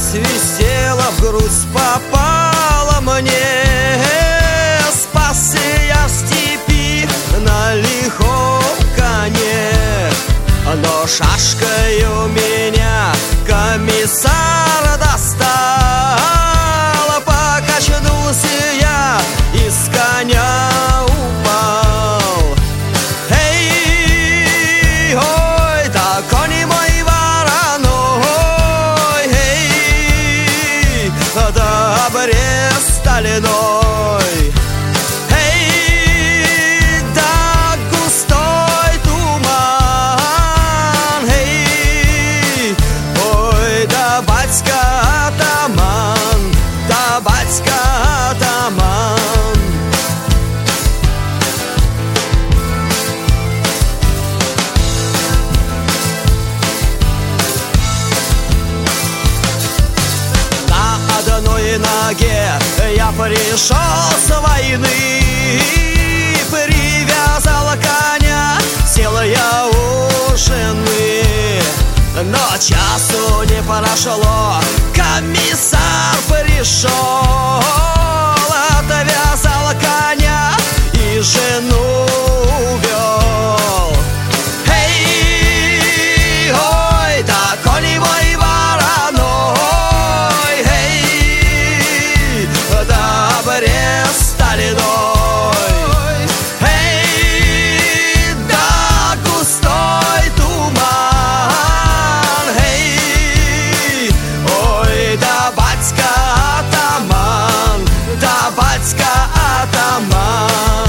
свистела, в грудь попала мне. Спасся я в степи на лихом коне, но шашкою меня комиссар достал. Покачнулся я и с коня упал. Эй, ой, да кони мой вороной, эй, да брест стальной. Эй, да густой туман, эй, ой, да батька атаман, да батька атаман. На одной ноге я пришел с войны, привязал коня, сел я у жены. Но часу не прошло, комиссар пришел, отвязал коня и жену увел. Эй, ой, да кони мой вороной, эй, да брест стальной. Эй, да густой туман, эй, ой, да батька атаман, да батька атаман.